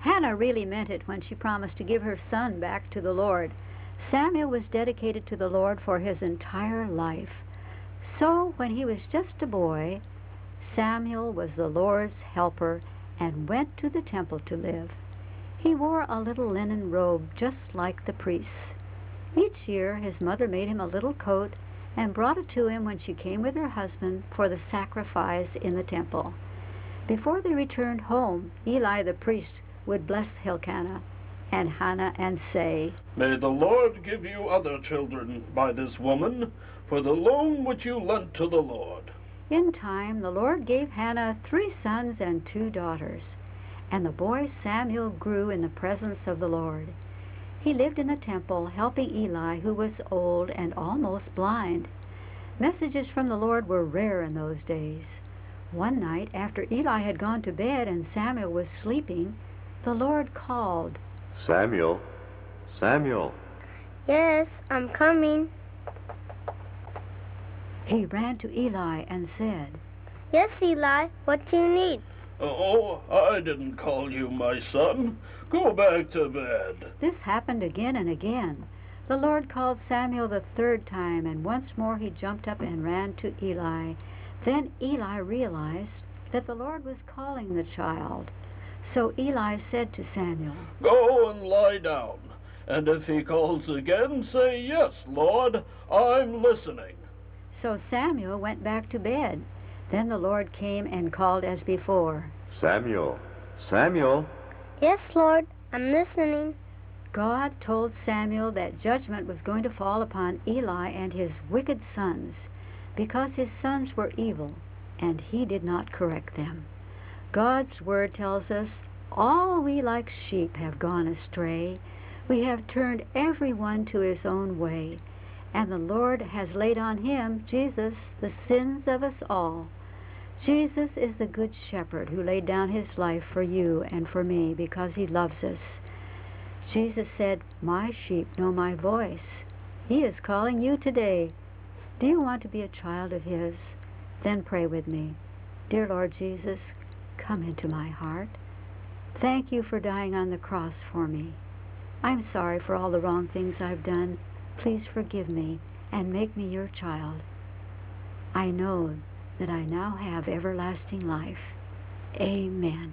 Hannah really meant it when she promised to give her son back to the Lord. Samuel was dedicated to the Lord for his entire life. So when he was just a boy, Samuel was the Lord's helper and went to the temple to live. He wore a little linen robe just like the priests. Each year his mother made him a little coat and brought it to him when she came with her husband for the sacrifice in the temple. Before they returned home, Eli the priest would bless Hilkiah and Hannah and say, "May the Lord give you other children by this woman, for the loan which you lent to the Lord." In time the Lord gave Hannah 3 sons and 2 daughters, and the boy Samuel grew in the presence of the Lord. He lived in the temple, helping Eli, who was old and almost blind. Messages from the Lord were rare in those days. One night, after Eli had gone to bed and Samuel was sleeping, the Lord called, "Samuel, Samuel." "Yes, I'm coming." He ran to Eli and said, "Yes, Eli, what do you need?" "Oh, I didn't call you, my son. Go back to bed." This happened again and again. The Lord called Samuel the 3rd time, and once more he jumped up and ran to Eli. Then Eli realized that the Lord was calling the child. So Eli said to Samuel, "Go and lie down, and if he calls again, say, 'Yes, Lord, I'm listening.'" So Samuel went back to bed. Then the Lord came and called as before, "Samuel, Samuel." "Yes, Lord, I'm listening." God told Samuel that judgment was going to fall upon Eli and his wicked sons, because his sons were evil, and he did not correct them. God's word tells us, "All we like sheep have gone astray. We have turned every one to his own way. And the Lord has laid on him, Jesus, the sins of us all." Jesus is the good shepherd who laid down his life for you and for me because he loves us. Jesus said, "My sheep know my voice." He is calling you today. Do you want to be a child of his? Then pray with me. Dear Lord Jesus, come into my heart. Thank you for dying on the cross for me. I'm sorry for all the wrong things I've done. Please forgive me and make me your child. I know that I now have everlasting life. Amen.